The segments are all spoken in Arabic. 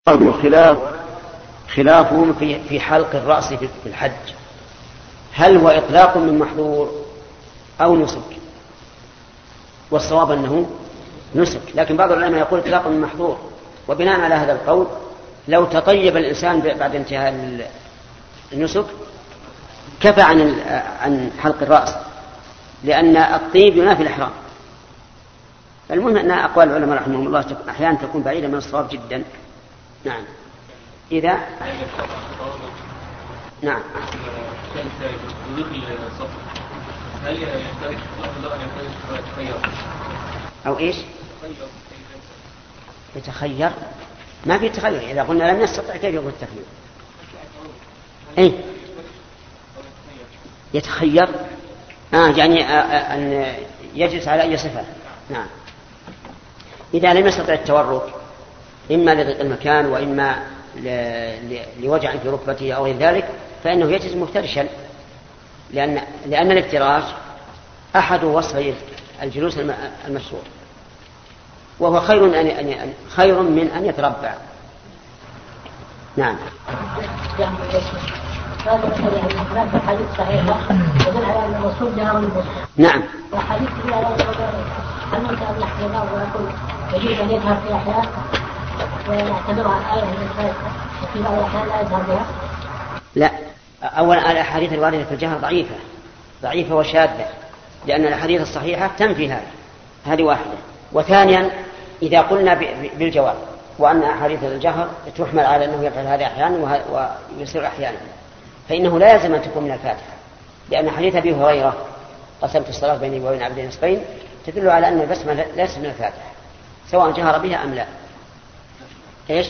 خلافهم في حلق الرأس في الحج، هل هو إطلاق من محظور أو نسك؟ والصواب أنه نسك، لكن بعض العلماء يقول إطلاق من محظور. وبناء على هذا القول لو تطيب الإنسان بعد انتهاء النسك كفى عن حلق الرأس، لأن الطيب ينافي الإحرام. المهم أن أقوال العلماء رحمهم الله أحيانا تكون بعيدة من الصواب جدا. نعم. إذا نعم أو إيش يتخير؟ ما في تخير. إذا قلنا لم نستطع كيف يقول التخير؟ أي يتخير يعني أن يجلس على أي صفة. نعم. إذا لم يستطع التورك إما لضيق المكان وإما لوجع في ركبته أو غير ذلك فإنه يجلس مفترشا، لأن الافتراش أحد وصفي الجلوس المشروع، وهو خير من أن يتربع. نعم. نعم. يجب أن يظهر في أحيان ويعتبرها آية من الآيات وفي بعض الأحيان لا يظهر بها. لا، أولا الأحاديث الواردة في الجهر ضعيفة وشاذة، لأن الأحاديث الصحيحة تنفي هذه واحدة. وثانيا إذا قلنا بالجواب وأن أحاديث الجهر تحمل على أنه يفعل هذا أحيانا ويصير أحيانا، فإنه لا يلزم أن تكون من الفاتحة، لأن حديث أبي هريرة قسمت الصلاة بيني وبين عبدي نصفين تدل على أن البسمة ليست من الفاتحة سواء جهر بها أم لا. إيش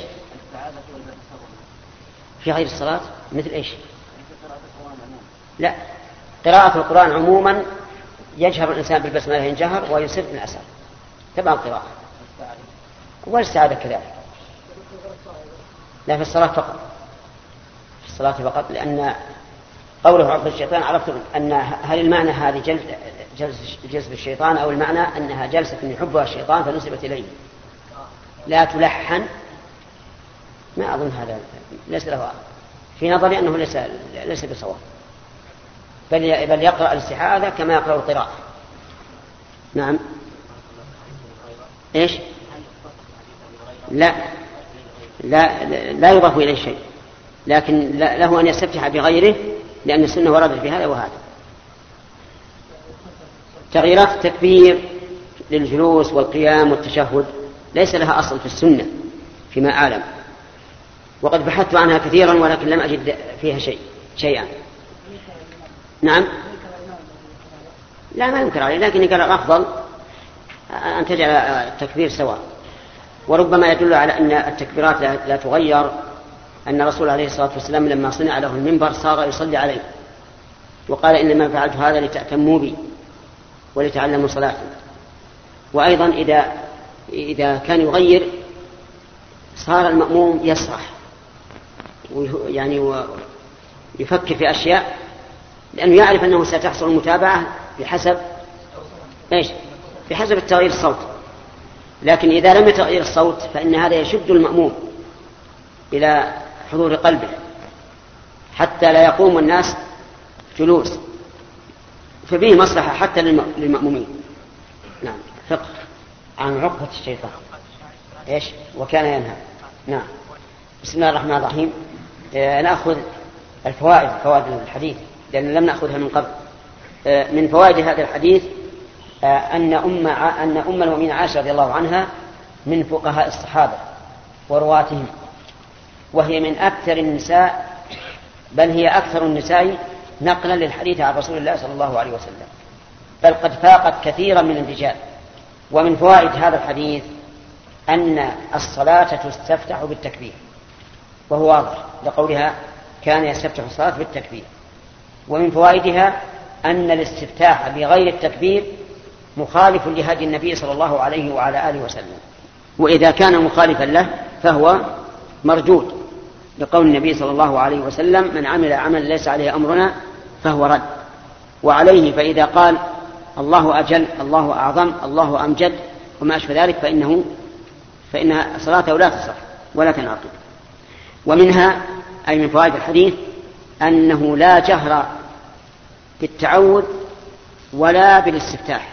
في غير الصلاة مثل إيش؟ لا، قراءة القرآن عموما يجهر الإنسان بالبسمة إن جهر ويسر في الأسر تبع القراءة، والاستعاذة كذلك. لا، في الصلاة فقط، في الصلاة فقط، لأن قوله عقد الشيطان عرفت أن هل المعنى هذه جلسة الشيطان أو المعنى أنها جلسة يحبها الشيطان فنسبت إليه. لا تلحن، ما أظن هذا ليس له في نظري أنه ليس بصواب، بل يقرأ الاستعاذة كما يقرأ القراءة. نعم. إيش؟ لا يضاف إليه شيء، لكن له أن يستفتح بغيره لأن السنة وردت بهذا وهذا. تغييرات التكبير للجلوس والقيام والتشهد ليس لها أصل في السنة فيما أعلم، وقد بحثت عنها كثيرا ولكن لم أجد فيها شيئا. نعم. لا، ما ينكر عليه، لكن قال الأفضل أن تجعل التكبير سواء. وربما يدل على أن التكبيرات لا تغير أن رسول عليه الصلاة والسلام لما صنع له المنبر صار يصلي عليه وقال إنما فعلت هذا لتأتموا بي ولتعلموا صلاتي. وأيضا إذا كان يغير صار المأموم يسرح يعني ويفكر في أشياء لأنه يعرف أنه ستحصل المتابعة بحسب التغيير الصوت. لكن إذا لم يتغير الصوت فإن هذا يشد المأموم إلى حضور قلبه حتى لا يقوم الناس جلوس، ففيه مصلحة حتى للمأمومين. نعم. فقه عن عقبة الشيطان وكان ينهى. نعم. بسم الله الرحمن الرحيم. نأخذ فوائد الحديث لأن لم نأخذها من قبل. من فوائد هذا الحديث أن أم المؤمنين عائشة رضي الله عنها من فقهاء الصحابة ورواتهم، وهي من أكثر النساء، بل هي أكثر النساء نقلا للحديث عن رسول الله صلى الله عليه وسلم، بل قد فاقت كثيرا من الرجال. ومن فوائد هذا الحديث أن الصلاة تستفتح بالتكبير، وهو واضح لقولها كان يستفتح الصلاة بالتكبير. ومن فوائدها أن الاستفتاح بغير التكبير مخالف لهدي النبي صلى الله عليه وعلى آله وسلم، وإذا كان مخالفا له فهو مردود لقول النبي صلى الله عليه وسلم من عمل عمل ليس عليه أمرنا فهو رد. وعليه فإذا قال الله أجل، الله أعظم، الله أمجد وما أشبه ذلك فإن صلاته لا تصح ولا تنعقد. ومنها أي من فوائد الحديث أنه لا جهر بالتعوذ ولا بالاستفتاح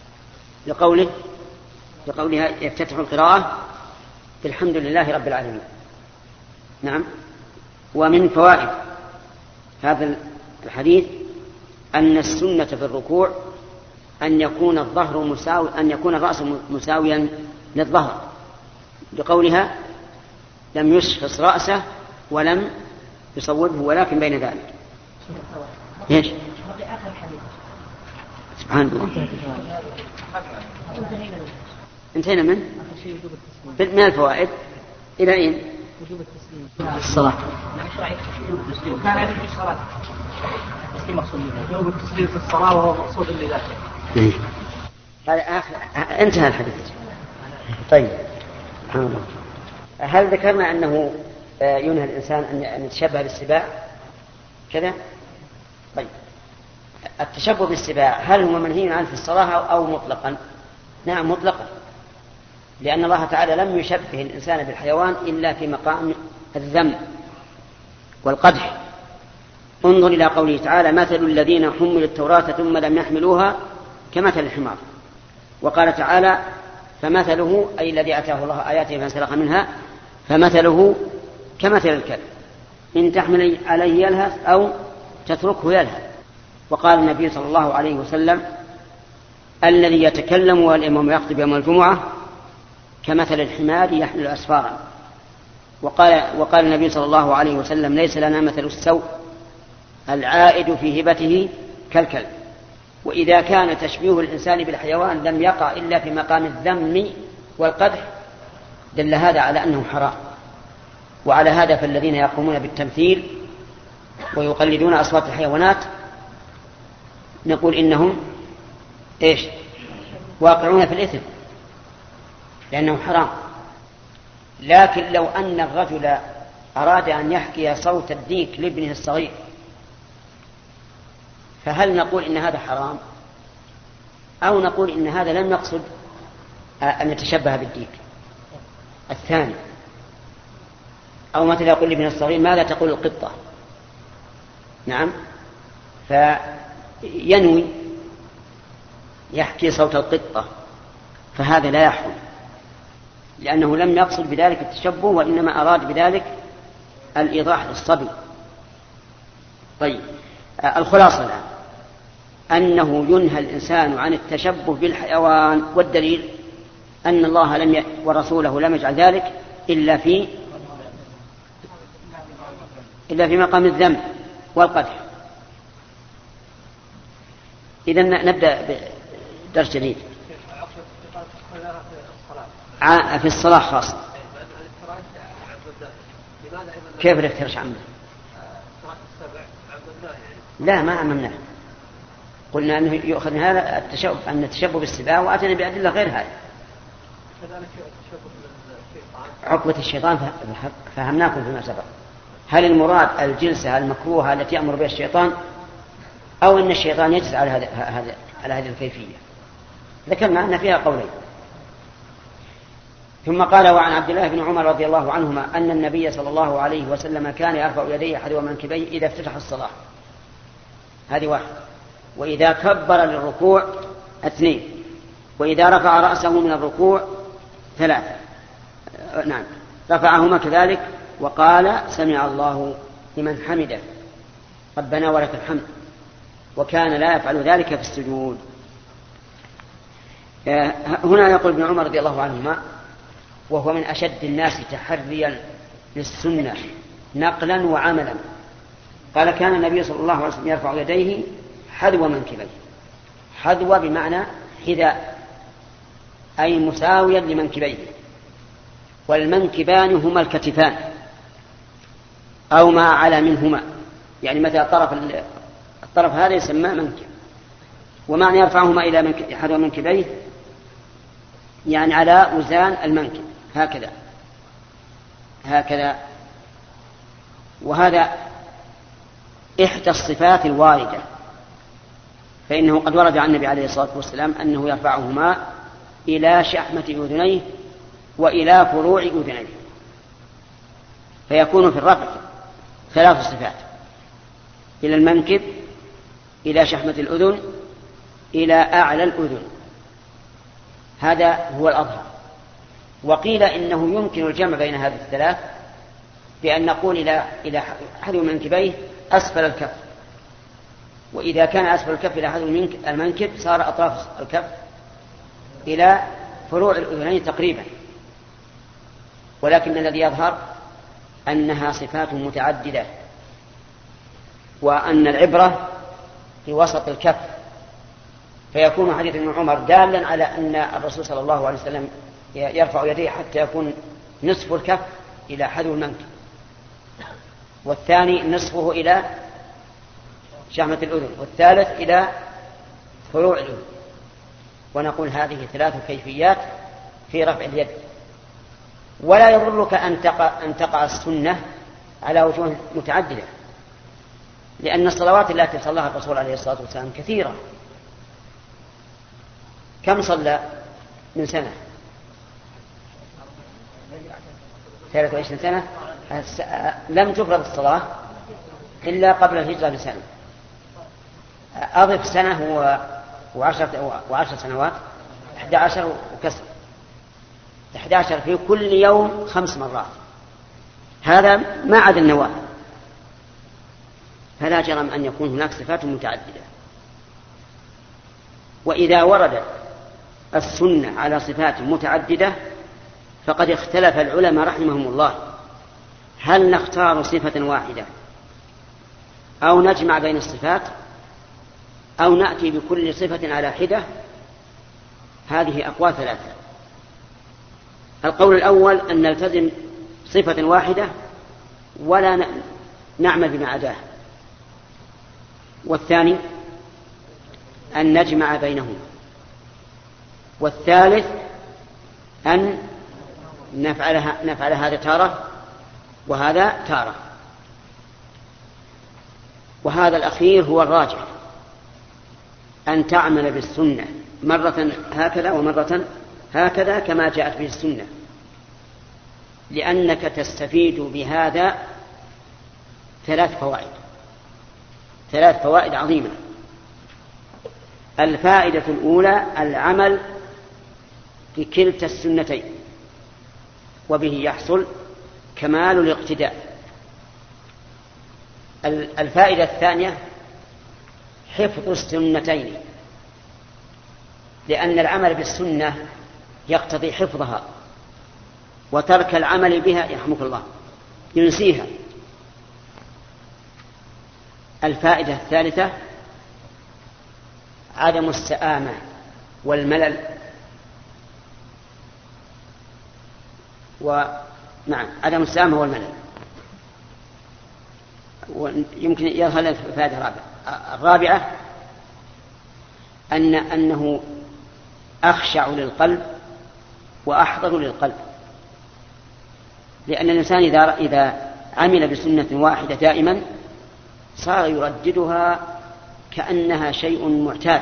لقولها يفتتح القراءة بالحمد لله رب العالمين. نعم. ومن فوائد هذا الحديث أن السنة في الركوع أن يكون الرأس مساويا للظهر، لقولها لم يشخص رأسه ولم يصوبه ولكن بين ذلك. ايش؟ سبحان الله. انتهينا من الفوائد إلى أين؟ وجوب التسليم في الصلاة. كان هذه في الصلاة التسليم مقصود به. وجوب التسليم في الصلاة وهو مقصود لذاته. هذا آخر انتهى الحديث. طيب. هل ذكرنا أنه ينهى الإنسان أن يتشبه بالسباع كذا؟ طيب. التشبه بالسباع هل هو منهي عنه في الصلاة أو مطلقا؟ نعم مطلقا، لأن الله تعالى لم يشبه الإنسان بالحيوان إلا في مقام الذم والقدح. انظر إلى قوله تعالى مثل الذين حملوا التوراة ثم لم يحملوها كمثل الحمار. وقال تعالى فمثله أي الذي أتاه الله آياته فانسلخ منها فمثله كمثل الكلب إن تحمل عليه يلهث أو تتركه يلهث. وقال النبي صلى الله عليه وسلم الذي يتكلم والإمام يخطب يوم الجمعة كمثل الحمار يحمل أسفارا. وقال النبي صلى الله عليه وسلم ليس لنا مثل السوء العائد في هبته كالكلب. وإذا كان تشبيه الإنسان بالحيوان لم يقع إلا في مقام الذم والقدح دل هذا على أنه حرام. وعلى هذا فالذين يقومون بالتمثيل ويقلدون أصوات الحيوانات نقول إنهم إيش؟ واقعون في الإثم لأنه حرام. لكن لو أن الرجل أراد أن يحكي صوت الديك لابنه الصغير فهل نقول إن هذا حرام أو نقول إن هذا لم يقصد أن يتشبه بالديك الثاني؟ أو مثلا يقول لابنه الصغير ماذا تقول القطة؟ نعم، فينوي يحكي صوت القطة فهذا لا يحرم لأنه لم يقصد بذلك التشبه وإنما أراد بذلك الإيضاح للصبي. طيب، الخلاصة الآن أنه ينهى الإنسان عن التشبه بالحيوان، والدليل أن الله ورسوله لم يجعل ذلك إلا في مقام الذم والقدح. إذن نبدأ بدرس جديد في الصلاة خاصة. كيف الافتراش عمه؟ لا ما عممناه، قلنا أنه يؤخذ من هذا التشبه بالسباع وأتنا بأدلة غير هذا. عقبة الشيطان فهمناكم فيما سبق. هل المراد الجلسة المكروهة التي يأمر بها الشيطان أو أن الشيطان يجلس على هذه الكيفية؟ ذكرنا أن فيها قولين. ثم قال وعن عبد الله بن عمر رضي الله عنهما أن النبي صلى الله عليه وسلم كان يرفع يديه حذو منكبيه إذا افتتح الصلاة، هذه واحد، وإذا كبر للركوع 2، وإذا رفع رأسه من الركوع 3. نعم رفعهما كذلك وقال سمع الله لمن حمده ربنا ولك الحمد، وكان لا يفعل ذلك في السجود. هنا يقول ابن عمر رضي الله عنهما وهو من أشد الناس تحريا للسنة نقلا وعملا، قال كان النبي صلى الله عليه وسلم يرفع يديه حذو منكبيه. حذو بمعنى حذاء أي مساويا لمنكبيه، والمنكبان هما الكتفان أو ما على منهما، يعني مثلا الطرف هذا يسمى منكب، ومعنى يرفعهما إلى حذو منكبيه يعني على وزان المنكب هكذا. وهذا إحدى الصفات الواردة، فإنه قد ورد عن النبي عليه الصلاة والسلام أنه يرفعهما إلى شحمة أذنيه وإلى فروع أذنيه، فيكون في الرفع 3 صفات: إلى المنكب، إلى شحمة الأذن، إلى أعلى الأذن. هذا هو الأظهر. وقيل إنه يمكن الجمع بين هذه الثلاث بأن نقول إلى حذو منكبيه أسفل الكف، وإذا كان أسفل الكف إلى حذو المنكب صار أطراف الكف إلى فروع الأذنين تقريبا. ولكن الذي يظهر أنها صفات متعددة، وأن العبرة في وسط الكف، فيكون حديث ابن عمر دالا على أن الرسول صلى الله عليه وسلم يرفع يديه حتى يكون نصف الكف إلى حذو المنكب، والثاني نصفه إلى شحمة الأذن، والثالث إلى فروع الأذن. ونقول هذه 3 كيفيات في رفع اليد. ولا يضرك أن تقع السنة على وجوه متعددة، لأن الصلوات التي صلاها الرسول عليه الصلاة والسلام كثيرة. كم صلى من سنة؟ 23 سنة. لم تفرض الصلاة إلا قبل الهجرة بسنة. أضف سنة وعشر سنوات، 11 وكسر، 11 في كل يوم 5 مرات. هذا ما عدا النوافل. فلا جرم أن يكون هناك صفات متعددة. وإذا وردت السنة على صفات متعددة فقد اختلف العلماء رحمهم الله هل نختار صفة واحدة أو نجمع بين الصفات أو نأتي بكل صفة على حدة. هذه أقوال 3. القول الأول أن نلتزم صفة واحدة ولا نعمل بما عداه، والثاني أن نجمع بينهما، والثالث أن نفعل هذا تارة وهذا تارة. وهذا الأخير هو الراجح، أن تعمل بالسنة مرة هكذا ومرة هكذا كما جاءت به السنة، لأنك تستفيد بهذا 3 فوائد عظيمة. الفائدة الأولى العمل بكلتا السنتين، وبه يحصل كمال الاقتداء. الفائدة الثانية حفظ السنتين، لأن العمل بالسنة يقتضي حفظها، وترك العمل بها يرحمك الله ينسيها. الفائدة الثالثة عدم السآمة والملل. عدم السآمة والملل. ويمكن يظهر الفائدة الرابعة أنه أخشع للقلب وأحضر للقلب، لأن الإنسان إذا عمل بسنة واحدة دائما صار يرددها كأنها شيء معتاد،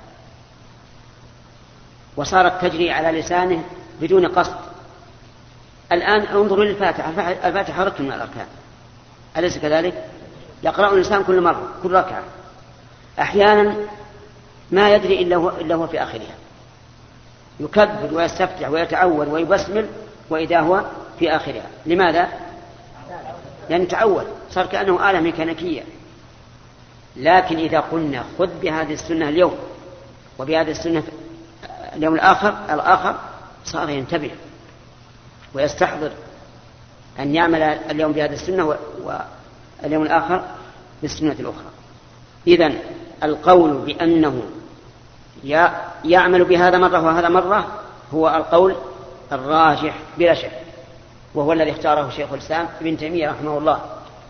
وصارت تجري على لسانه بدون قصد. الآن انظروا للفاتحة، الفاتحة ركن من الأركان، أليس كذلك؟ يقرأ الإنسان كل مرة، كل ركعة، أحيانا ما يدري إلا هو في آخرها، يكبر ويستفتح ويتعود ويبسمل وإذا هو في آخرها. لماذا؟ لأن تعود، صار كأنه آلة ميكانيكية. لكن إذا قلنا خذ بهذه السنة اليوم وبهذه السنة اليوم الآخر صار ينتبه ويستحضر أن يعمل اليوم بهذه السنة واليوم الآخر بالسنة الأخرى. إذن القول بأنه يعمل بهذا مرة وهذا مرة هو القول الراجح بلا شك، وهو الذي اختاره شيخ الإسلام ابن تيمية رحمه الله.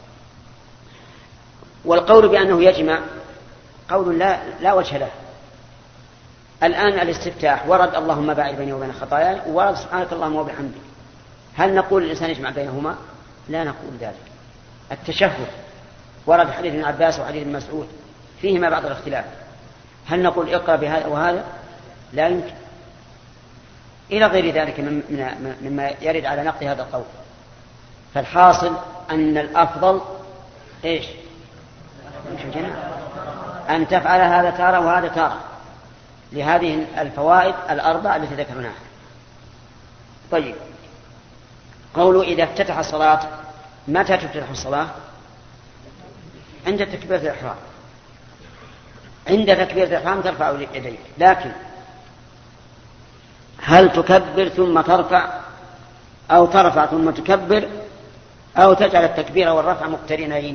والقول بأنه يجمع قول لا وجه له. الآن الاستفتاح ورد اللهم باعد بيني وبين خطاياي، ورد سبحانك اللهم وبحمدك. هل نقول الإنسان يجمع بينهما؟ لا نقول ذلك. التشهد ورد حديث ابن عباس وحديث ابن مسعود فيهما بعض الاختلاف، هل نقول اقرأ بهذا وهذا؟ لا يمكن. إلى غير ذلك مما يرد على نقد هذا القول. فالحاصل أن الأفضل إيش؟ أن تفعل هذا تارة وهذا تارة لهذه الفوائد الأربع التي ذكرناها. طيب، قولوا إذا افتتح الصلاة، متى تفتتح الصلاة؟ عند تكبيرة الإحرام. عند تكبيرة الإحرام ترفع يديك، لكن هل تكبر ثم ترفع، أو ترفع ثم تكبر، أو تجعل التكبير والرفع مقترنين؟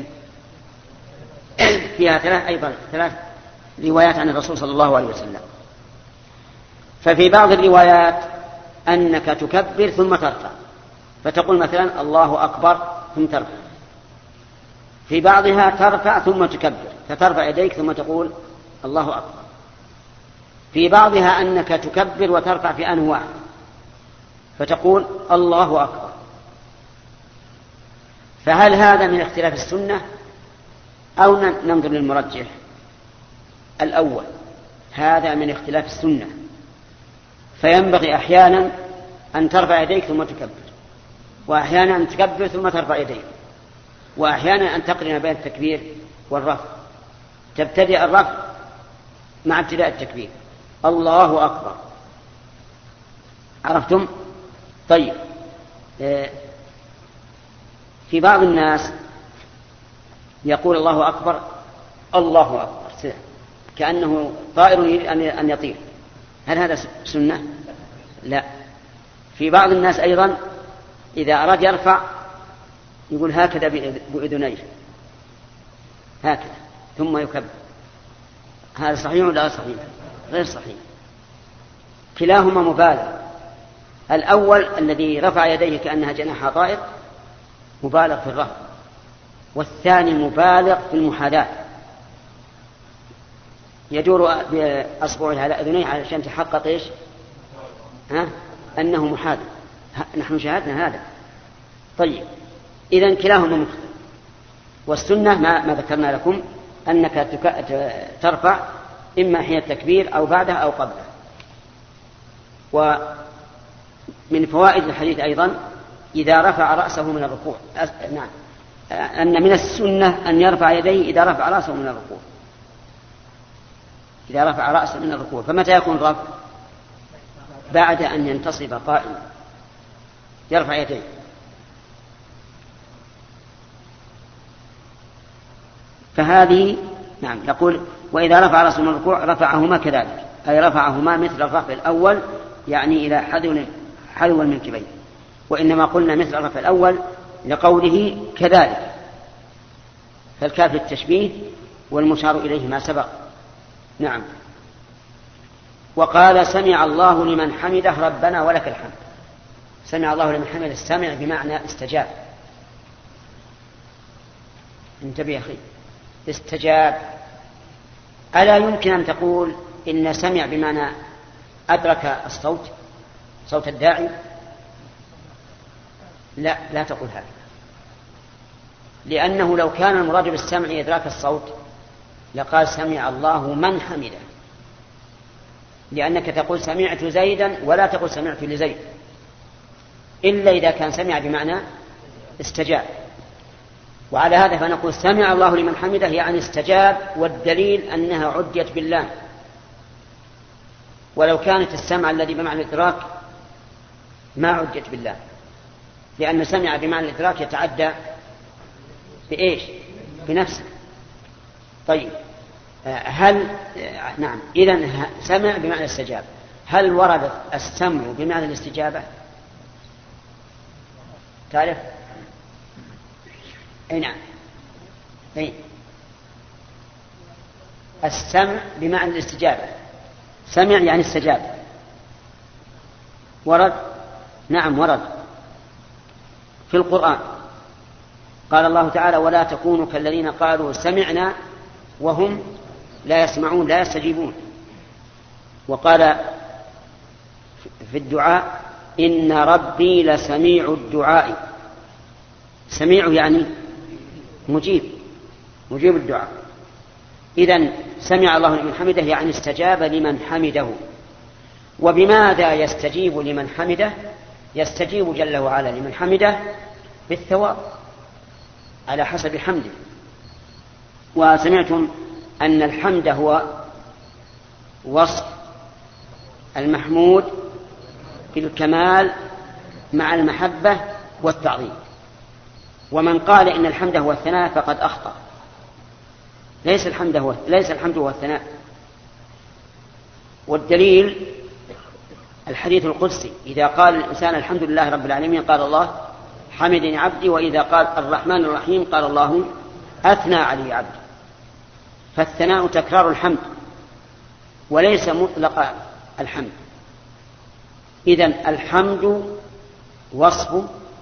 فيها ثلاث روايات عن الرسول صلى الله عليه وسلم. ففي بعض الروايات أنك تكبر ثم ترفع، فتقول مثلا الله أكبر ثم ترفع. في بعضها ترفع ثم تكبر، فترفع يديك ثم تقول الله أكبر. في بعضها أنك تكبر وترفع في آن واحد، فتقول الله أكبر. فهل هذا من اختلاف السنة أو ننظر للمرجح؟ الأول، هذا من اختلاف السنة، فينبغي أحيانا أن ترفع يديك ثم تكبر، وأحيانا أن تكبر ثم ترفع يديك، وأحيانا أن تقرن بين التكبير والرفع، تبتدئ الرفع مع ابتداء التكبير، الله أكبر. عرفتم؟ طيب، في بعض الناس يقول الله أكبر الله أكبر كأنه طائر يريد أن يطير. هل هذا سنة؟ لا. في بعض الناس أيضا إذا أراد يرفع يقول هكذا بأذنيه، هكذا ثم يكبر. هذا صحيح ولا صحيح؟ غير صحيح، كلاهما مبالغ. الأول الذي رفع يديه كأنها جناح طائر مبالغ في الرفع، والثاني مبالغ في المحاذاة، يدور بأصبعه على أذنيه علشان تحقق إيش؟ أنه محاذ. نحن شاهدنا هذا. طيب، إذن كلاهما مختلف. والسنة ما ذكرنا لكم أنك ترفع إما حين التكبير أو بعده أو قبله. ومن فوائد الحديث أيضا إذا رفع رأسه من الركوع، نعم، أن من السنة أن يرفع يديه إذا رفع رأسه من الركوع، إذا رفع رأسه من الركوع. فمتى يكون رفع؟ بعد أن ينتصب قائما يرفع يديه. فهذه نعم، يقول وإذا رفع رأسه من الركوع رفعهما كذلك، أي رفعهما مثل الرفع الأول، يعني إلى حذو المنكبين. وإنما قلنا مثل الرفع الأول لقوله كذلك، فالكاف للتشبيه والمشار إليه ما سبق. نعم. وقال سمع الله لمن حمده ربنا ولك الحمد. سمع الله لمن حمده، السمع بمعنى استجاب. انتبه يا أخي، استجاب. ألا يمكن أن تقول إن سمع بمعنى أدرك الصوت، صوت الداعي؟ لا تقول هذا، لأنه لو كان المراد بالسمع إدراك الصوت لقال سمع الله من حمده، لأنك تقول سمعت زيدا ولا تقول سمعت لزيد، إلا إذا كان سمع بمعنى استجاب. وعلى هذا فنقول سمع الله لمن حمده يعني استجاب، والدليل أنها عديت باللام. ولو كانت السمع الذي بمعنى الإدراك ما عديت باللام، لأن سمع بمعنى الإدراك يتعدى بإيش؟ بنفسه. طيب، نعم، إذن سمع بمعنى استجاب. هل ورد السمع بمعنى الاستجابة؟ تعرف؟ أي نعم، أي السمع بمعنى الاستجابة، سمع يعني استجاب. ورد؟ نعم ورد في القرآن. قال الله تعالى ولا تكونوا كالذين قالوا سمعنا وهم لا يسمعون لا يستجيبون. وقال في الدعاء إن ربي لسميع الدعاء. سميع يعني مجيب الدعاء. إذن سمع الله لمن حمده يعني استجاب لمن حمده. وبماذا يستجيب لمن حمده؟ يستجيب جل وعلا لمن حمده بالثواب على حسب حمده. وسمعتم أن الحمد هو وصف المحمود بالكمال مع المحبة والتعظيم، ومن قال إن الحمد هو الثناء فقد أخطأ. ليس الحمد هو الثناء. والدليل الحديث القدسي: إذا قال الإنسان الحمد لله رب العالمين قال الله حمدني عبدي، وإذا قال الرحمن الرحيم قال الله أثنى علي عبدي. فالثناء تكرار الحمد وليس مطلق الحمد. إذن الحمد وصف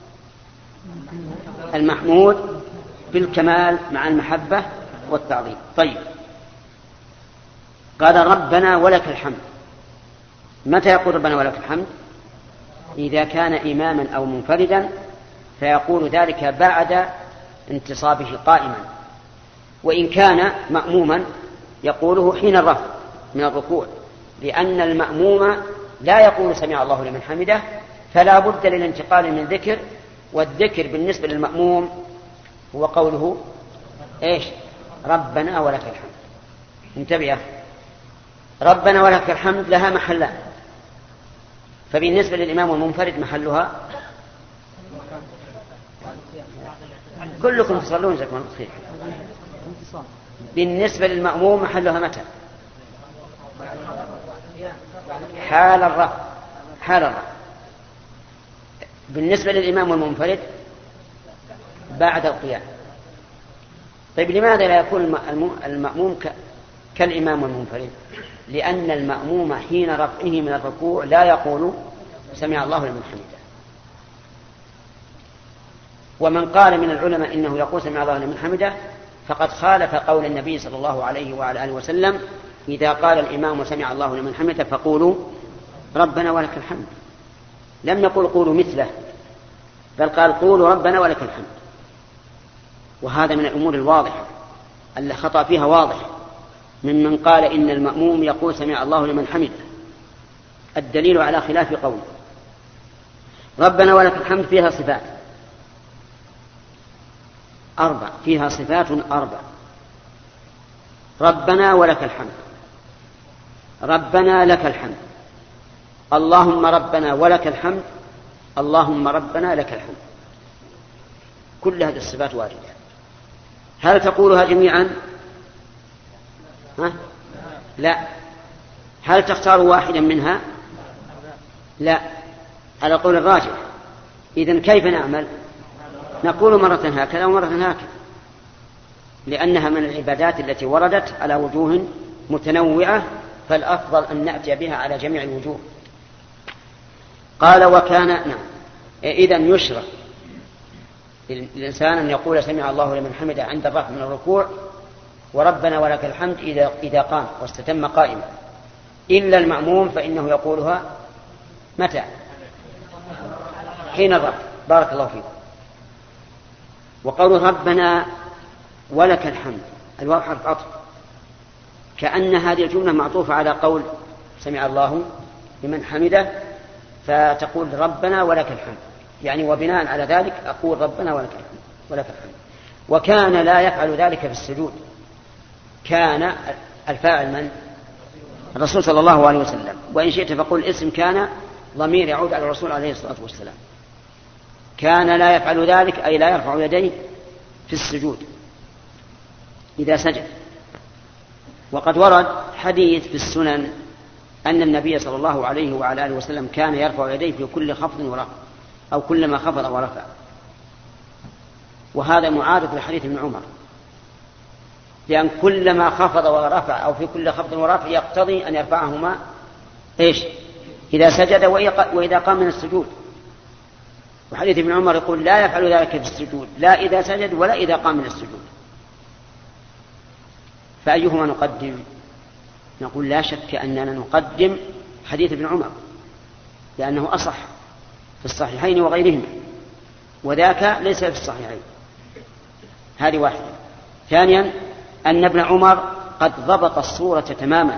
المحمود بالكمال مع المحبة والتعظيم. طيب، قال ربنا ولك الحمد. متى يقول ربنا ولك الحمد؟ إذا كان إماما أو منفردا فيقول ذلك بعد انتصابه قائما، وإن كان مأموما يقوله حين الرفع من الركوع، لأن المأموم لا يقول سمع الله لمن حمده، فلا بد للانتقال من ذكر، والذكر بالنسبة للمأموم هو قوله إيش؟ ربنا ولك الحمد. انتبه، ربنا ولك الحمد لها محلان، فبالنسبة للإمام المنفرد محلها كلكم تصلون جزاكم الله خير. بالنسبة للمأموم محلها متى؟ حال الرفع. بالنسبة للإمام المنفرد بعد القيام. طيب، لماذا لا يكون المأموم كالإمام المنفرد؟ لأن المأموم حين رفعه من الركوع لا يقول سمع الله لمن حمده. ومن قال من العلماء إنه يقول سمع الله لمن حمده فقد خالف قول النبي صلى الله عليه وعلى آله وسلم: إذا قال الإمام سمع الله لمن حمده فقولوا ربنا ولك الحمد. لم يقل قولوا مثله، بل قال قولوا ربنا ولك الحمد. وهذا من الأمور الواضحة اللي خطأ فيها واضح، ممن قال إن المأموم يقول سمع الله لمن حمده. الدليل على خلاف قوله. ربنا ولك الحمد فيها صفات 4، فيها صفات 4. ربنا ولك الحمد، ربنا لك الحمد، اللهم ربنا ولك الحمد، اللهم ربنا لك الحمد. كل هذه الصفات واردة. هل تقولها جميعا؟ لا. هل تختار واحدا منها؟ لا، على قول الراجح. إذن كيف نعمل؟ نقول مرة هكذا ومرة هكذا، لأنها من العبادات التي وردت على وجوه متنوعة، فالأفضل أن نأتي بها على جميع الوجوه. قال وكان إذن يشرع للإنسان أن يقول سمع الله لمن حمده عند الرفع من الركوع، وربنا ولك الحمد إذا قام واستتم قائما، إلا المأموم فإنه يقولها متى؟ حين الرفع. بارك الله فيكم. وقول ربنا ولك الحمد الواو حرف عطف، كأن هذه الجملة معطوفة على قول سمع الله لمن حمده، فتقول ربنا ولك الحمد، يعني وبناء على ذلك أقول ربنا ولك الحمد. وكان لا يفعل ذلك في السجود. كان الفاعل من؟ الرسول صلى الله عليه وسلم. وإن شئت فقل اسم كان ضمير يعود على الرسول عليه الصلاة والسلام. كان لا يفعل ذلك أي لا يرفع يديه في السجود إذا سجد. وقد ورد حديث في السنن أن النبي صلى الله عليه وعلى آله وسلم كان يرفع يديه في كل خفض ورفع، أو كلما خفض ورفع. وهذا معارض لحديث ابن عمر، لأن كلما خفض ورفع أو في كل خفض ورفع يقتضي أن يرفعهما إذا سجد وإذا قام من السجود. وحديث ابن عمر يقول لا يفعل ذلك في السجود، لا إذا سجد ولا إذا قام من السجود. فأيهما نقدم؟ نقول لا شك أننا نقدم حديث ابن عمر، لأنه أصح في الصحيحين وغيرهما، وذاك ليس في الصحيحين. هذه واحدة. ثانيا أن ابن عمر قد ضبط الصورة تماما،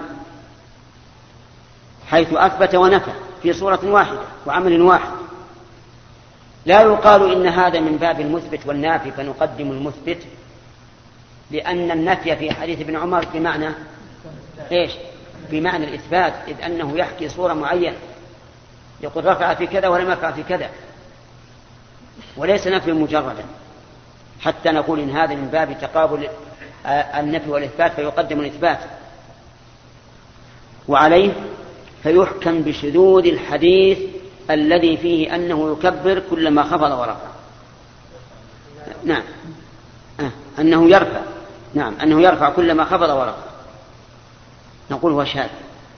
حيث أثبت ونفى في صورة واحدة وعمل واحد. لا يقال إن هذا من باب المثبت والنافي فنقدم المثبت، لأن النفي في حديث ابن عمر بمعنى إيش؟ بمعنى الإثبات، إذ أنه يحكي صورة معينة يقول رفع في كذا ولم يرفع في كذا، وليس نفي مجردا حتى نقول إن هذا من باب تقابل النفي والإثبات فيقدم الإثبات. وعليه فيحكم بشذوذ الحديث الذي فيه أنه يكبر كلما خفض ورفع. نعم أنه يرفع، نعم أنه يرفع كلما خفض ورفع، نقول هو شاذ.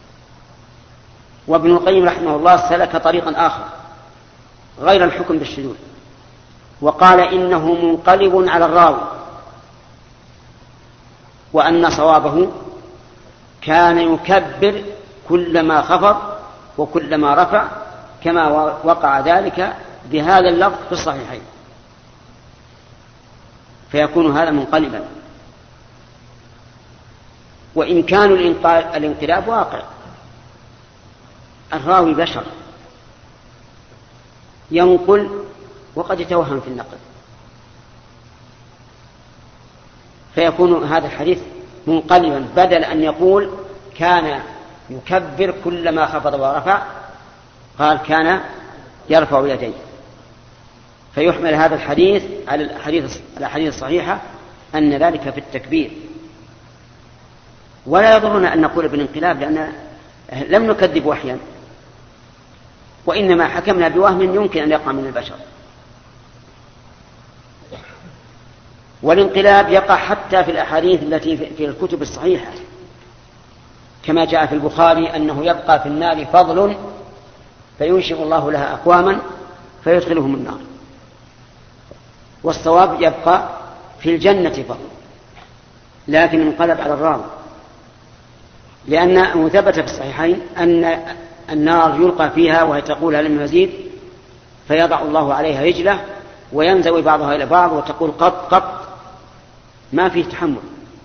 وابن القيم رحمه الله سلك طريقا آخر غير الحكم بالشذوذ، وقال إنه منقلب على الراوي، وأن صوابه كان يكبر كلما خفض وكلما رفع، كما وقع ذلك بهذا اللفظ في الصحيحين، فيكون هذا منقلبا. وإن كان الانقلاب واقع، الراوي بشر ينقل وقد يتوهم في النقل، فيكون هذا الحديث منقلبا، بدل أن يقول كان يكبر كلما خفض ورفع قال كان يرفع يديه، فيحمل هذا الحديث على الأحاديث الصحيحة أن ذلك في التكبير. ولا يضرنا أن نقول بالانقلاب، لأن لم نكذب وحيا، وإنما حكمنا بوهم يمكن أن يقع من البشر. والانقلاب يقع حتى في الأحاديث التي في الكتب الصحيحة، كما جاء في البخاري أنه يبقى في النار فضل فينشئ الله لها أقواما فيدخلهم النار، والصواب يبقى في الجنة فضل، لكن انقلب على الراوي، لأنه ثبت في الصحيحين أن النار يلقى فيها وهي تقول هل من مزيد، فيضع الله عليها رجله وينزوي بعضها إلى بعض وتقول قط قط، ما فيه تحمل،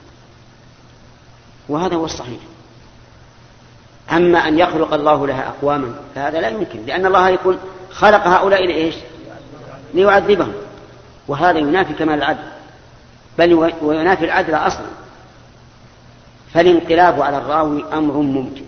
وهذا هو الصحيح. أما أن يخلق الله لها أقواما فهذا لا يمكن، لأن الله يكون خلق هؤلاء لإيش؟ ليعذبهم، وهذا ينافي كمال العدل، بل وينافي العدل أصلا. فالانقلاب على الراوي أمر ممكن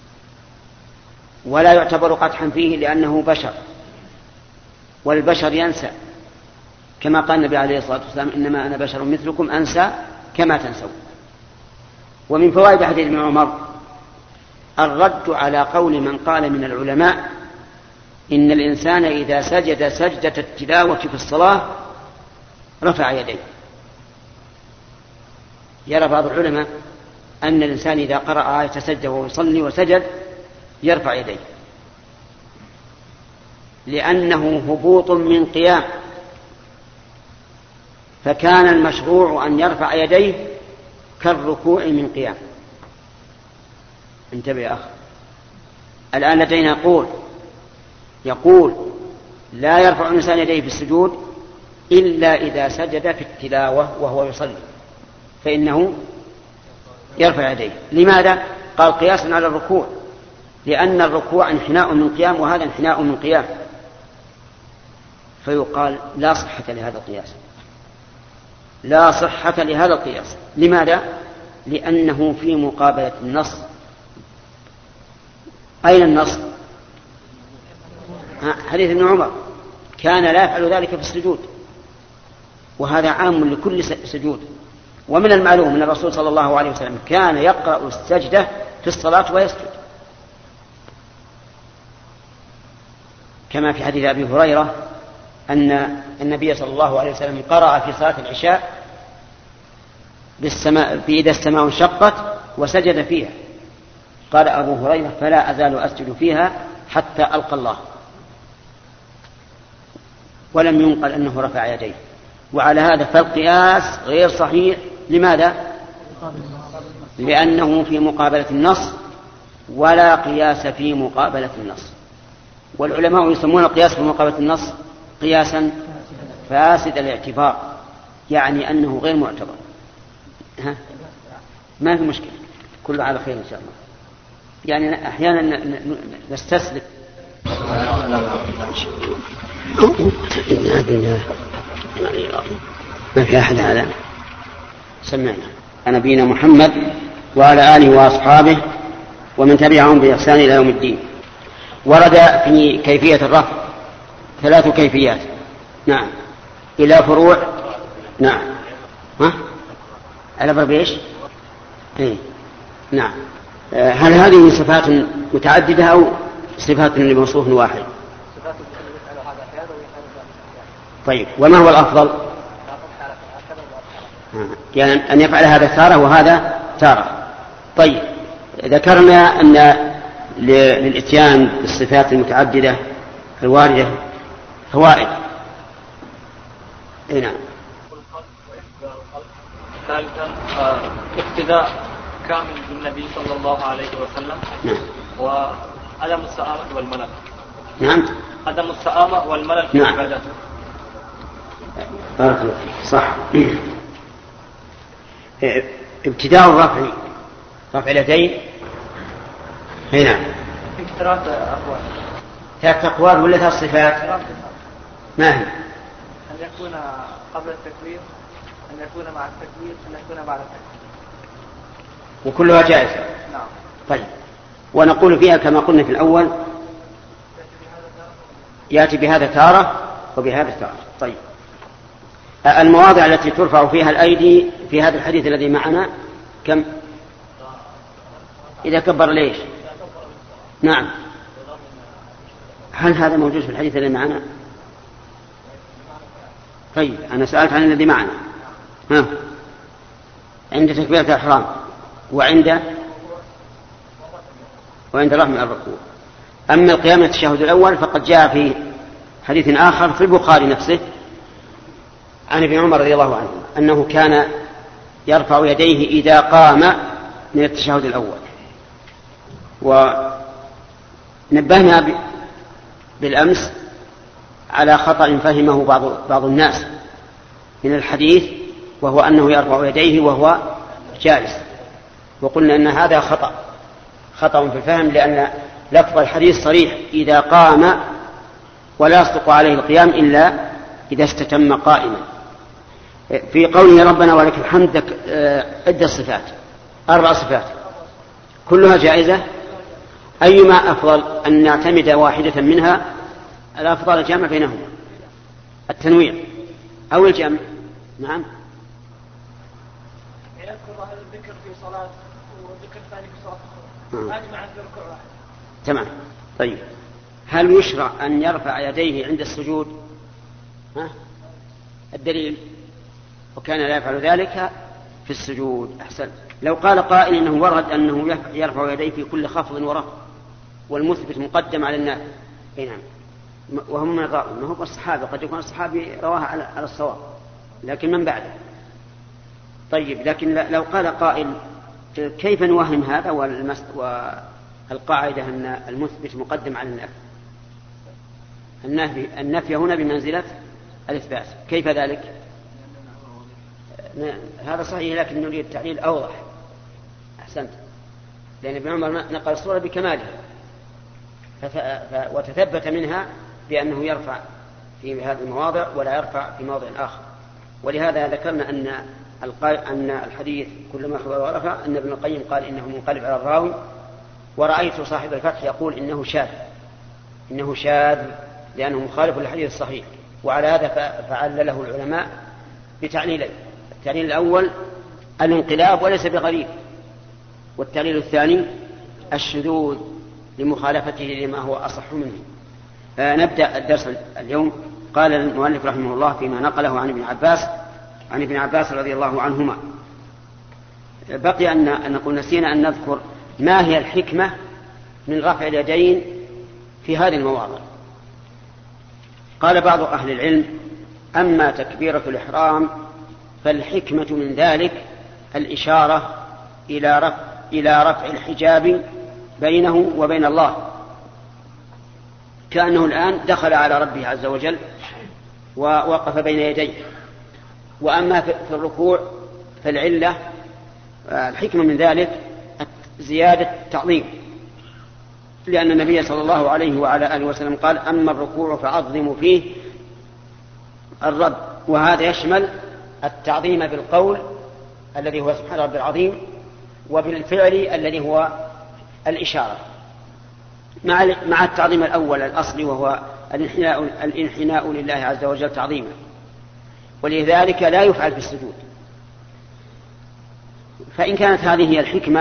ولا يعتبر قدحا فيه، لأنه بشر، والبشر ينسى، كما قال النبي عليه الصلاة والسلام إنما أنا بشر مثلكم أنسى كما تنسون. ومن فوائد حديث ابن عمر الرد على قول من قال من العلماء إن الإنسان إذا سجد سجدة التلاوة في الصلاة رفع يديه. يرى بعض العلماء أن الإنسان إذا قرأ آية سجد وهو يصلي وسجد يرفع يديه، لأنه هبوط من قيام، فكان المشروع أن يرفع يديه كالركوع من قيام. انتبه يا أخي، الآن لدينا يقول لا يرفع الإنسان يديه في السجود إلا إذا سجد في التلاوة وهو يصلي، فإنه يرفع يديه. لماذا؟ قال قياسا على الركوع، لأن الركوع انحناء من قيام وهذا انحناء من قيام، فيقال لا صحة لهذا القياس، لا صحة لهذا القياس. لماذا؟ لأنه في مقابلة النص. أين النص؟ حديث ابن عمر كان لا يفعل ذلك في السجود، وهذا عام لكل سجود. ومن المعلوم أن الرسول صلى الله عليه وسلم كان يقرأ السجدة في الصلاة ويسجد، كما في حديث أبي هريرة أن النبي صلى الله عليه وسلم قرأ في صلاة العشاء بإذا السماء انشقت وسجد فيها. قال أبو هريرة فلا أزال أسجد فيها حتى ألقى الله، ولم ينقل أنه رفع يديه. وعلى هذا فالقياس غير صحيح. لماذا؟ لأنه في مقابلة النص، ولا قياس في مقابلة النص. والعلماء يسمون القياس في مقابلة النص قياسا فاسد الاعتبار، يعني أنه غير معتبر. ما في مشكلة، كله على خير إن شاء الله. يعني أحيانا نستسلم. ما في أحد هذا. سمعنا نبينا محمد وعلى آله وأصحابه ومن تبعهم بإحسان إلى يوم الدين. ورد في كيفية الرفع 3 كيفيات. نعم. إلى فروع. نعم. على ضرب إيش؟ نعم. هل هذه صفات متعددة أو صفات لموصوف واحد؟ طيب، وما هو الأفضل؟ يعني أن يفعل هذا تارة وهذا تارة. طيب، ذكرنا أن للإتيان بالصفات المتعددة الواردة فوائد. نعم. ثالثا اقتداء كامل بالنبي صلى الله عليه وسلم. نعم. وعدم السآمة والملل. نعم. عدم السآمة والملل في عبادته. بارك الله فيك. صح. ابتداء الرفع، رفع اليدين. نعم. في 3 أقوال. 3 أقوال ولا 3 صفات؟ ما هي؟ أن يكون قبل التكبير، أن يكون مع التكبير، أن يكون بعد التكبير. وكلها جائزة. نعم. طيب، ونقول فيها كما قلنا في الأول، يأتي بهذا تارة وبهذا تارة. طيب، المواضع التي ترفع فيها الأيدي في هذا الحديث الذي معنا كم؟ إذا كبر ليش؟ نعم. هل هذا موجود في الحديث الذي معنا؟ طيب، أنا سألت عن الذي معنا. عند تكبيرة الإحرام وعند رفع الركوع. أما القيام التشهد الأول فقد جاء في حديث آخر في البخاري نفسه عن ابن عمر رضي الله عنه أنه كان يرفع يديه إذا قام من التشهد الأول. ونبهنا بالأمس على خطأ فهمه بعض الناس من الحديث، وهو أنه يرفع يديه وهو جالس، وقلنا أن هذا خطأ في الفهم، لأن لفظ الحديث صريح إذا قام، ولا يصدق عليه القيام إلا إذا استتم قائما. في قوله ربنا ولك الحمد عدة صفات، 4 صفات كلها جائزة. أيما أفضل أن نعتمد واحدة منها؟ الأفضل الجمع بينهما، التنويع أو الجمع. نعم. يذكر هذا الذكر في صلاة والذكر الثاني في صلاة أجمع في ركوع واحد. تمام. طيب، هل يشرع أن يرفع يديه عند السجود؟ الدليل: وكان لا يفعل ذلك في السجود. أحسن. لو قال قائل إنه ورد أنه يرفع يديه في كل خفض ورفع، والمثبت مقدم على النافي. نعم. وهم من الراوي، ما هو الصحابي، قد يكون الصحابي رواها على الصواب، لكن من بعده. طيب، لكن لو قال قائل كيف نوهم هذا والقاعدة أن المثبت مقدم على النفي هنا بمنزلة الإثبات، كيف ذلك؟ هذا صحيح، لكن نريد التعليل أوضح. أحسنت. لأن ابن عمر نقل الصورة بكمالها وتثبت منها بأنه يرفع في هذه المواضع ولا يرفع في موضع آخر. ولهذا ذكرنا أن الحديث كلما خبر ورفع أن ابن القيم قال إنه منقلب على الراوي، ورأيت صاحب الفتح يقول إنه شاذ لأنه مخالف للحديث الصحيح. وعلى هذا فعلله العلماء بتعليلين: التعليل الأول الانقلاب وليس بغريب، والتعليل الثاني الشذوذ لمخالفته لما هو أصح منه. نبدأ الدرس اليوم. قال المؤلف رحمه الله فيما نقله عن ابن عباس رضي الله عنهما. بقي أن نقول نسينا أن نذكر ما هي الحكمة من رفع اليدين في هذه المواضع. قال بعض أهل العلم: أما تكبيرة الإحرام فالحكمة من ذلك الإشارة إلى رفع الحجاب بينه وبين الله، كأنه الآن دخل على ربه عز وجل ووقف بين يديه. وأما في الركوع فالعلة الحكمة من ذلك زيادة تعظيم، لأن النبي صلى الله عليه وعلى آله وسلم قال: أما الركوع فعظموا فيه الرب، وهذا يشمل التعظيم بالقول الذي هو سبحان ربي العظيم، وبالفعل الذي هو الإشارة، مع التعظيم الأول الأصلي وهو الانحناء لله عز وجل تعظيما، ولذلك لا يفعل في السجود. فإن كانت هذه هي الحكمة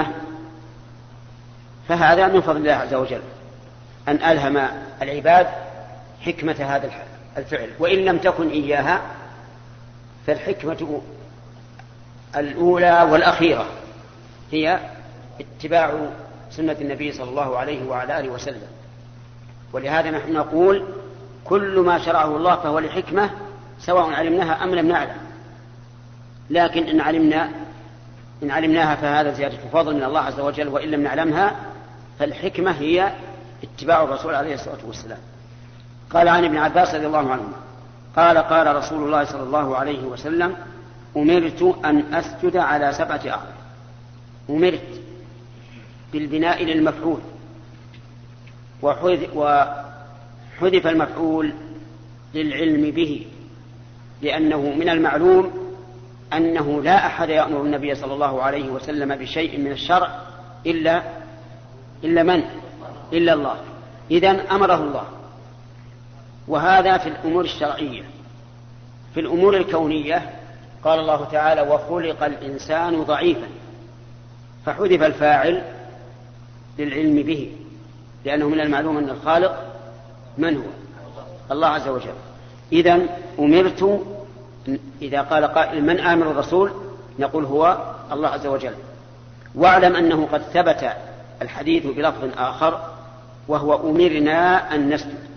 فهذا من فضل الله عز وجل أن ألهم العباد حكمة هذا الفعل، وإن لم تكن إياها فالحكمة الأولى والأخيرة هي اتباع سنة النبي صلى الله عليه وعلى آله وسلم. ولهذا نحن نقول كل ما شرعه الله فهو لحكمة سواء علمناها أم لم نعلم، لكن إن علمناها فهذا زيادة فضل من الله عز وجل، وإن لم نعلمها فالحكمة هي اتباع الرسول عليه الصلاة والسلام. قال عن ابن عباس رضي الله عنه قال قال رسول الله صلى الله عليه وسلم أمرت أن أسجد على 7 أعظم. أمرت بالبناء للمفعول، وحذف المفعول للعلم به، لأنه من المعلوم أنه لا أحد يأمر النبي صلى الله عليه وسلم بشيء من الشرع إلا الله، إذن أمره الله. وهذا في الأمور الشرعية. في الأمور الكونية قال الله تعالى وخلق الإنسان ضعيفا، فحذف الفاعل للعلم به، لأنه من المعلوم أن الخالق من هو؟ الله عز وجل. إذن أمرت، إذا قال قائل من آمر الرسول نقول هو الله عز وجل. واعلم أنه قد ثبت الحديث بلفظ آخر وهو أمرنا أن نسجد.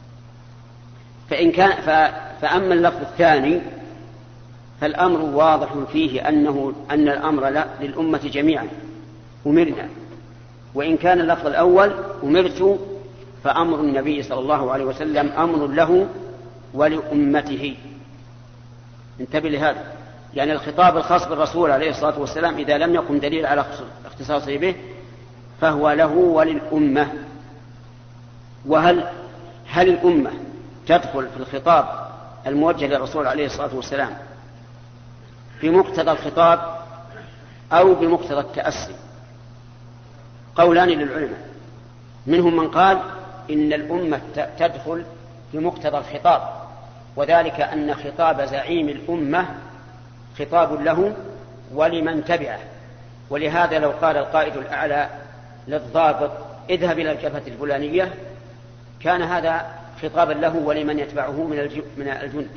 فأما اللفظ الثاني فالأمر واضح فيه أن الأمر للأمة جميعا أمرنا، وإن كان اللفظ الأول أمرت فأمر النبي صلى الله عليه وسلم أمر له ولأمته. انتبه لهذا، يعني الخطاب الخاص بالرسول عليه الصلاة والسلام إذا لم يكن دليل على اختصاصه به فهو له وللأمة. وهل الأمة تدخل في الخطاب الموجه للرسول عليه الصلاة والسلام بمقتضى الخطاب أو بمقتضى التأسي؟ قولان للعلماء، منهم من قال إن الأمة تدخل بمقتضى الخطاب، وذلك أن خطاب زعيم الأمة خطاب له ولمن تبعه، ولهذا لو قال القائد الأعلى للضابط اذهب إلى الجبهة الفلانية كان هذا خطابا له ولمن يتبعه من الجند.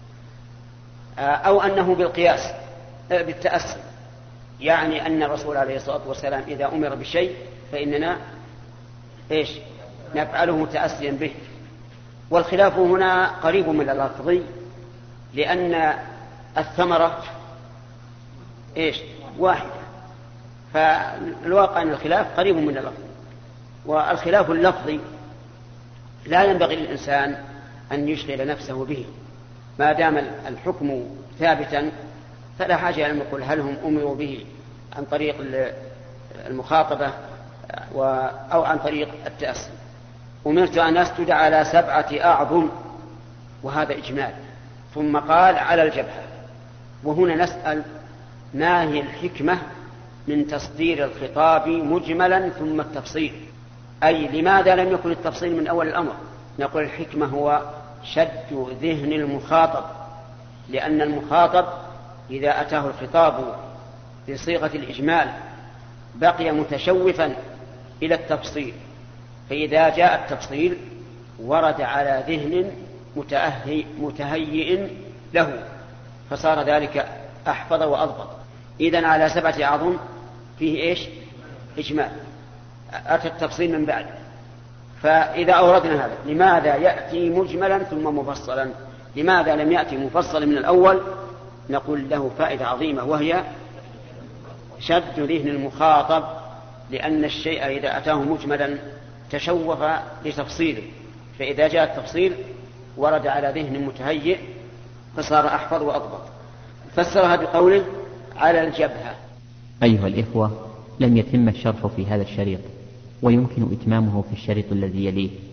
أو أنه بالقياس بالتأسي، يعني أن الرسول عليه الصلاة والسلام إذا أمر بشيء فإننا نفعله تأسيا به. والخلاف هنا قريب من اللفظي، لأن الثمرة واحدة، فالواقع أن الخلاف قريب من اللفظ. والخلاف اللفظي لا ينبغي للإنسان أن يشغل نفسه به، ما دام الحكم ثابتا فلا حاجة أن نقول هل هم أمروا به عن طريق المخاطبة أو عن طريق التأسي. أمرت أن أسجد على 7 أعظم، وهذا إجمال، ثم قال على الجبهة. وهنا نسأل ما هي الحكمة من تصدير الخطاب مجملا ثم التفصيل؟ أي لماذا لم يكن التفصيل من أول الأمر؟ نقول الحكمة هو شد ذهن المخاطب، لأن المخاطب إذا أتاه الخطاب بصيغة الإجمال بقي متشوفا إلى التفصيل، فإذا جاء التفصيل ورد على ذهن متهيئ له، فصار ذلك أحفظ وأضبط. إذن على 7 أعظم فيه إجمال، أتى التفصيل من بعد. فإذا أوردنا هذا لماذا يأتي مجملا ثم مفصلا؟ لماذا لم يأتي مفصلا من الأول؟ نقول له فائدة عظيمة، وهي شد ذهن المخاطب، لأن الشيء إذا أتاه مجملا تشوف لتفصيله، فإذا جاء التفصيل ورد على ذهن متهيئ فصار أحفظ وأضبط. فسرها بقوله على الجبهة. أيها الإخوة، لم يتم الشرح في هذا الشريط، ويمكن إتمامه في الشريط الذي يليه.